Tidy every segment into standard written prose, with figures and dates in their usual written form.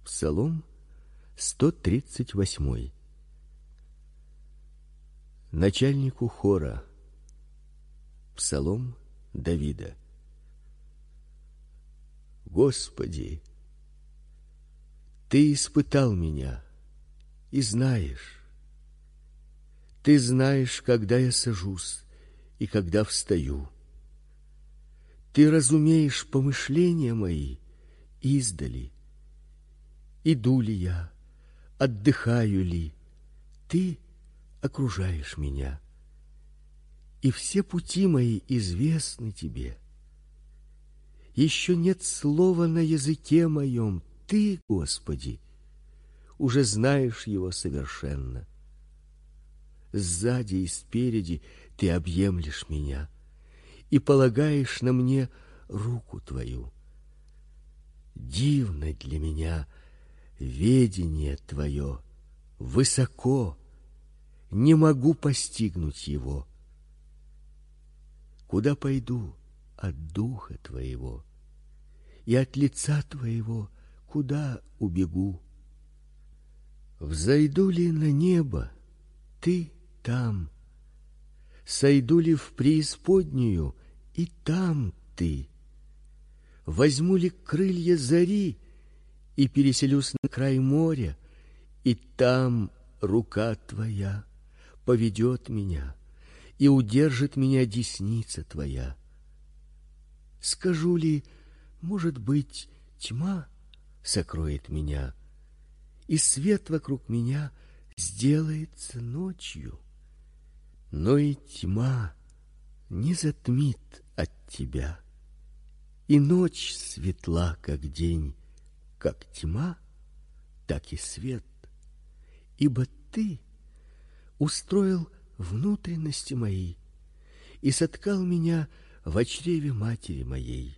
Псалом 138. Начальнику хора. Псалом Давида. Господи, Ты испытал меня и знаешь. Ты знаешь, когда я сажусь и когда встаю. Ты разумеешь помышления мои издали. Иду ли я, отдыхаю ли, Ты окружаешь меня, и все пути мои известны Тебе. Еще нет слова на языке моем, Ты, Господи, уже знаешь его совершенно. Сзади и спереди Ты объемлешь меня и полагаешь на мне руку Твою. Дивно для меня ведение Твое, высоко, не могу постигнуть его. Куда пойду от Духа Твоего, и от лица Твоего куда убегу? Взойду ли на небо, Ты там, сойду ли в преисподнюю, и там Ты. Возьму ли крылья зари и переселюсь на край моря, и там рука Твоя поведет меня, и удержит меня десница Твоя. Скажу ли, может быть, тьма сокроет меня, и свет вокруг меня сделается ночью, но и тьма не затмит от Тебя, и ночь светла, как день, как тьма, так и свет, ибо Ты устроил внутренности мои и соткал меня в чреве матери моей.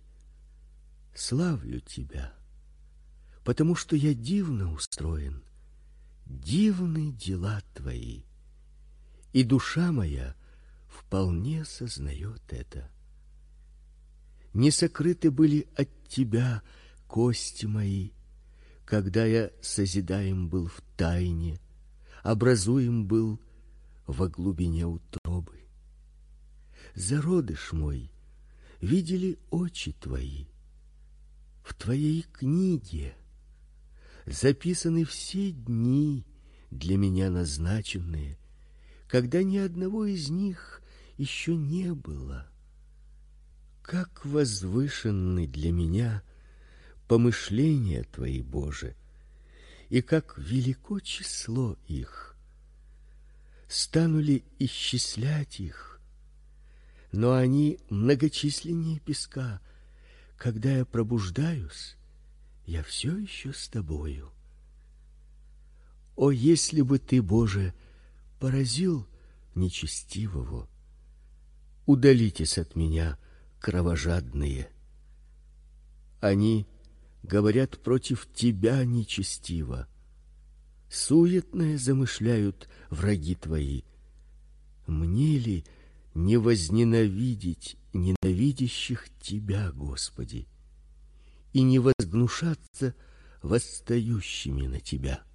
Славлю Тебя, потому что я дивно устроен, дивны дела Твои, и душа моя вполне сознает это. Не сокрыты были от Тебя кости мои, когда я созидаем был в тайне, образуем был во глубине утробы. Зародыш мой видели очи Твои. В Твоей книге записаны все дни, для меня назначенные, когда ни одного из них еще не было. Как возвышенны для меня помышления Твои, Боже, и как велико число их. Стану ли исчислять их? Но они многочисленнее песка. Когда я пробуждаюсь, я все еще с Тобою. О, если бы Ты, Боже, поразил нечестивого! Удалитесь от меня, кровожадные. Они говорят против Тебя нечестиво. Суетное замышляют враги Твои. Мне ли не возненавидеть ненавидящих Тебя, Господи, и не возгнушаться восстающими на Тебя?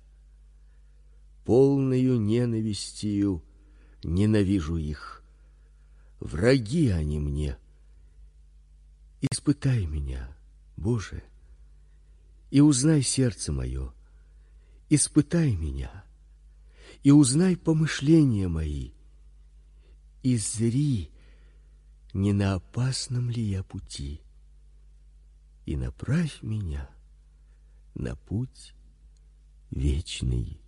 Полною ненавистью ненавижу их. Враги они мне. Испытай меня, Боже, и узнай сердце мое. Испытай меня и узнай помышления мои. И зри, не на опасном ли я пути, и направь меня на путь вечный.